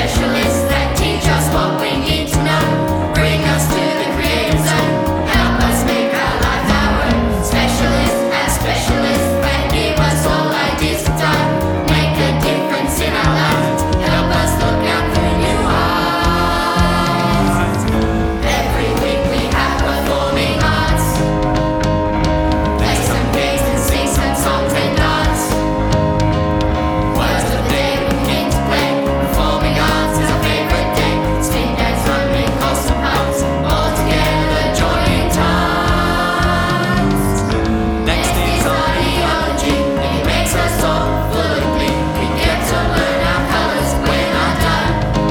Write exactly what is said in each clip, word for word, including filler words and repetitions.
specialists that teach us what we need to know. Bring us to the creative zone. Help us make our life our own. Specialists as specialists that give us all ideas to time. Make a difference in our lives. Help us look out through new eyes. Every week we have performing arts. Play some games and sing some songs and dance. Words of the day we begin to play. Performing arts is our favorite day. Spin dance, running, call some pumps. All together, joy in times. Next is Ideology, it makes us all full of glee. We get to learn our colors when our done.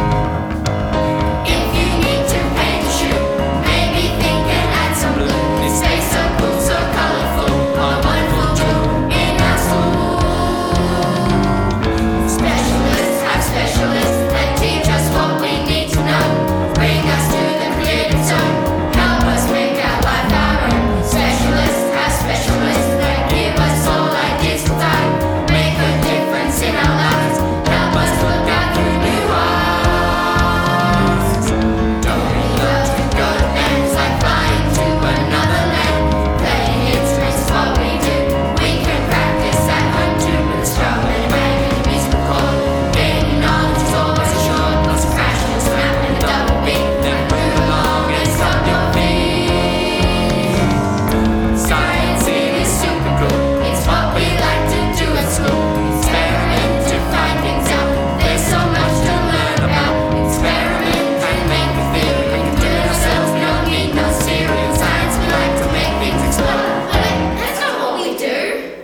If you need to paint a shoe, maybe think and add some blue. This space so cool, so colorful, all a wonderful jewel in our school. Specialists have specialists that teach us what we need to know. Bring us to the creative zone. Help us make our life our own. Specialists have specialists that give us all ideas to time. Make a difference in our lives. Help us look out through new eyes. Don't we love to go to dance like flying to another land? Playing instruments is what we do. We can practice at home too with a strum and a bang and a musical chord. Gaining knowledge is always assured. Lots of crashing and snapping and a double beat. Then move along and stomp your feet. Science, it is super cool. It's what we like to do at school. Experiment to find things out. There's so much to learn about. Experiment and make a theory. We can do it ourselves. We don't need no theory. In science, we like to make things explode. But that's not what we do.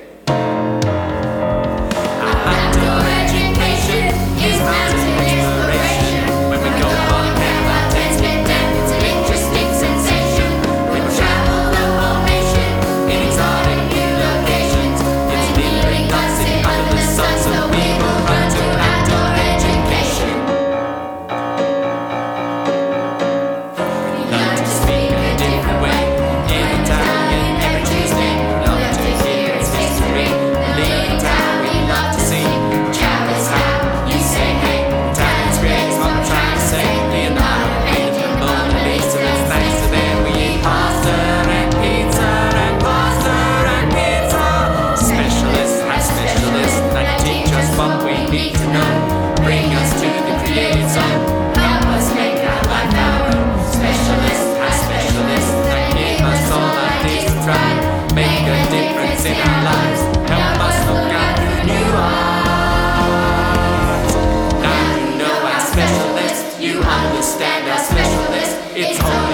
Our outdoor education is mountain exploration. When we go on Our tents get damp. It's an interesting sensation. We will travel the whole nation in exotic new locations. It's leaving us in under the sun, so we will run to outdoor education. We learn to speak in a different way. In Italian every Tuesday. Love to hear its history. Lean town we love to see. Ciao is how you say hey. Italians create what I'm trying to say. Leonardo painted the Mona Lisa. That's thanks to them we eat pasta and pizza and pasta and pizza. Specialists have specialists that teach us what we need to know. Bring us to the creative zone. Help us make our life our own. Specialists have specialists that give us all ideas to try. Make a difference in our lives. Help us look out through new eyes. Now you know our specialist. You understand our specialist. It's only